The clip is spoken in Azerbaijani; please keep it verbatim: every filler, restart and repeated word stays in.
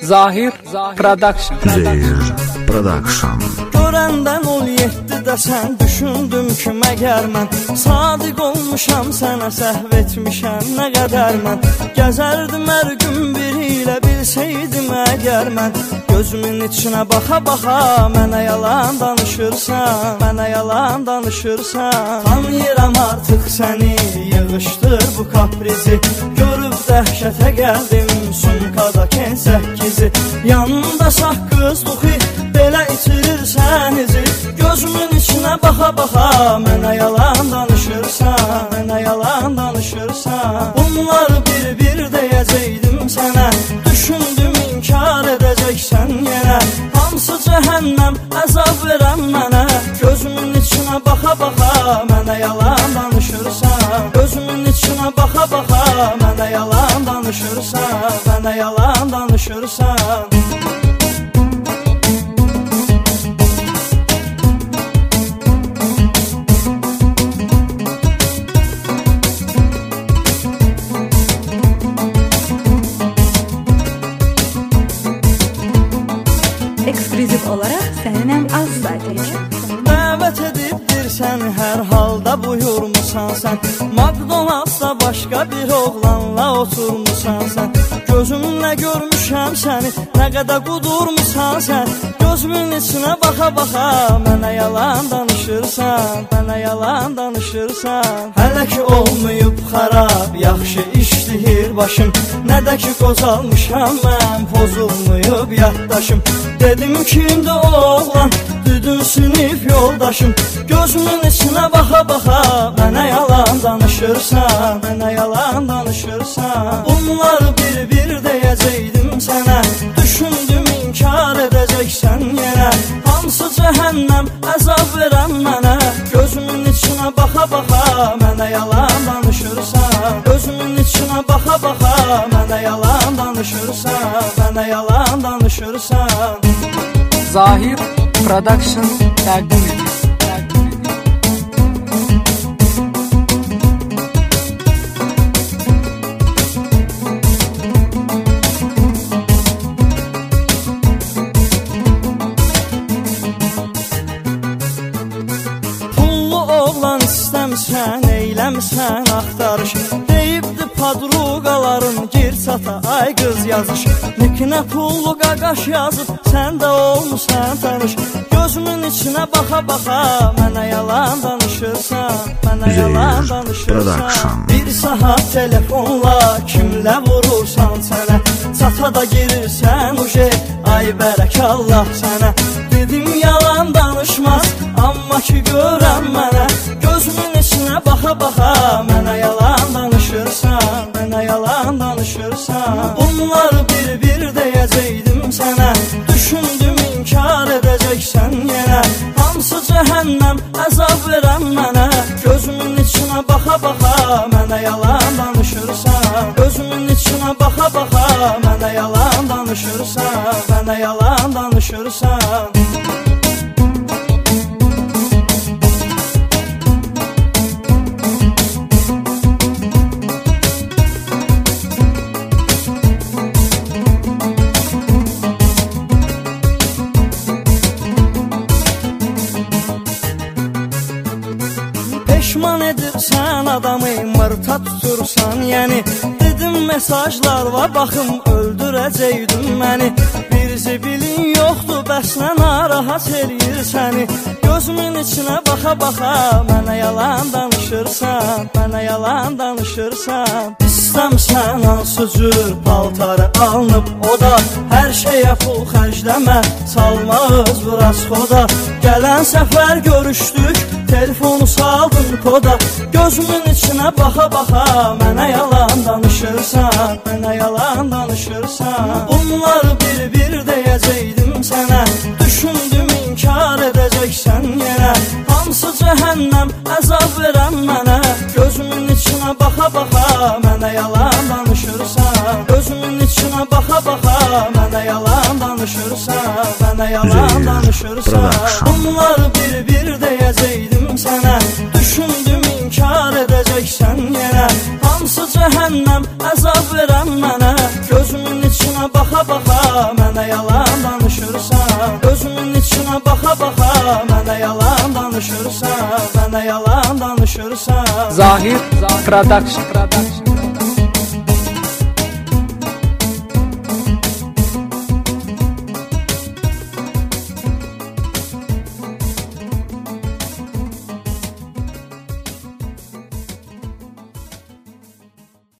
Zahir Production. Zahir Production. Görəndən ol yetdidə sən düşündüm ki, məgər mən sadiq olmuşam sənə, səhv etmişəm nə qədər mən. Gəzərdim hər gün biri ilə, bilsəydim əgər mən. Gözümün içinə baxa baxa mənə yalan danışırsan, mənə yalan danışırsan. Tanıyıram artıq səni, yığışdır bu kaprizi. Görüb dəhşətə gəldim, sumkada ken səkkizi. Yanında saqqız duxi, belə itirirsən izi. Gözümün içinə baxa baxa mənə yalan danışırsan, mənə yalan danışırsan. Bunları bir-bir deyəcəkdim sənə, düşündüm inkar edəcəksən yenə. Hamısı cəhənnəm, əzab verən mənə. Gözümün içinə baxa baxa mənə yalan danışırsan. Gözümün içinə baxa baxa mənə yalan danışırsan, mənə yalan danışırsan. Eksklüziv olaraq səninlə az sayılacaq. Dəvət edibdir səni hər halda buyurmusan sən. McDonald'sda başqa bir oğlanla oturmusan sən. Gözümlə görmüşəm səni, nə qədər qudurmusan sən. Gözümün içinə baxa baxa mənə yalan danışırsan, mənə yalan danışırsan. Hələ ki olmayıb xarab, yaxşı işləyir başım. Nə də ki qozalmışam mən, pozulmayıb yaddaşım. Dedim ki indi oğlan, düdün sinif yoldaşım. Gözümün içinə baxa baxa mənə yalan danışırsan, mənə yalan danışırsan. Bunları bir-bir deyəcəkdim sənə, düşündüm inkar edəcəksən yenə. Hamısı cəhənnəm, əzab verən mənə. Gözümün içinə baxa baxa mənə yalan danışırsan. Gözümün içinə baxa baxa mənə yalan danışırsan, mənə yalan danışırsan. Zahir Production təqdim edir. Pullu oğlan istəmsən, eyləmsən axtarış. Deyibdi padruqaların gir çata, ay qız yazış. Nikinə pullu qaqaş yazıb, sən də olmusan tanış. Gözümün içinə baxa baxa mənə yalan danışırsan, mənə yalan danışırsan. Bir saat telefonla kimlə vurursan sənə, çata da girirsən uje, ay bərəkallah sənə. Dedim yalan danışmaz, amma ki görən mənə. Gözümün içinə baxa baxa mənə yalan danışırsan, mənə yalan danışırsan. Bunları bir-bir deyəcəkdim sənə, düşündüm inkar edəcəksən yenə. Hamısı cəhənnəm, əzab verən mənə. Gözümün içinə baxa baxa mənə yalan danışırsan. Gözümün içinə baxa baxa mənə yalan danışırsan, mənə yalan danışırsan. Peşman edirsən adamı, mırta tutursan yəni. Dedim mesajlar var, baxım öldürəcəkdin məni. Bir zibilin yoxdur, bəs nə narahat eləyir səni. Gözümün içinə baxa baxa mənə yalan danışırsan, mənə yalan danışırsan. İstəmsən hansı cür paltarı alınıb o da, hər şeyə pul xərcləmə, salmaz biraz xoda. Gələn səfər görüşdük, telefonu saldın koda. Gözümün içinə baxa baxa mənə yalan danışırsan, mənə yalan danışırsan. Bunları bir-bir deyəcəkdim sənə, düşündüm inkar edəcəksən yenə. Hamısı cəhənnəm, əzab verən mənə. Gözümün içinə baxa baxa mənə yalan danışırsan. Gözümün içinə baxa baxa mənə yalan danışırsan, mənə yalan danışırsan. Bunları bir-bir deyəcəkdim sənə, düşündüm inkar edəcəksən yenə. Hamısı cəhənnəm, əzab verən mənə. Gözümün içinə baxa baxa-baxa mənə yalan danışırsan. Gözümün içinə baxa-baxa mənə yalan danışırsan. Mənə yalan danışırsan. Zahir Production. Production.